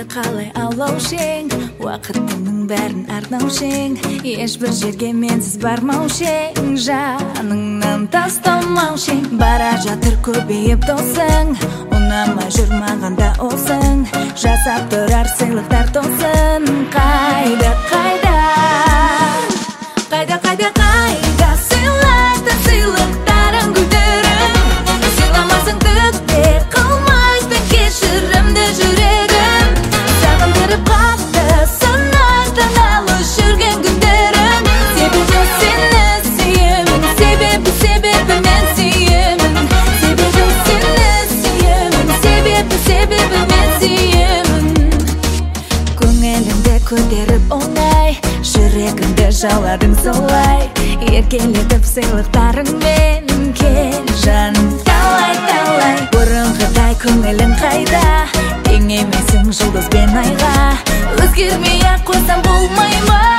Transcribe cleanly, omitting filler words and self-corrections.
қалай аулаушең, уақытыңның бәрін арнаушең, ешбір жерге менсіз бармаушең, жаныңнан тастамаушең. Бара жатыр көбейіп досың, ұнамай жүр мағанда осың, жасап тұрар сыйлықтар тосын. Қайда, қайда, қайда, қайда, қайда сыйлайтын сыйлықтарың гүлдерің, сыйламасың түкте қылмайтын кешірімді жүрегім, сағындырып қатты санайтын алыс жүрген күндерім. Себебі сені сүйемін, себебі мен сүйемін, себебі сені сүйемін, себебі мен сүйемін. Көңілімді көтеріп оңай, жүрегімді жауладың солай, еркелетіп сыйлықтарыңмен кел жаным, талай бұрынғыдай көңілің қайда, тең емесің жұлдыз бен айға, өзгермей ақ қойсам болмай ма?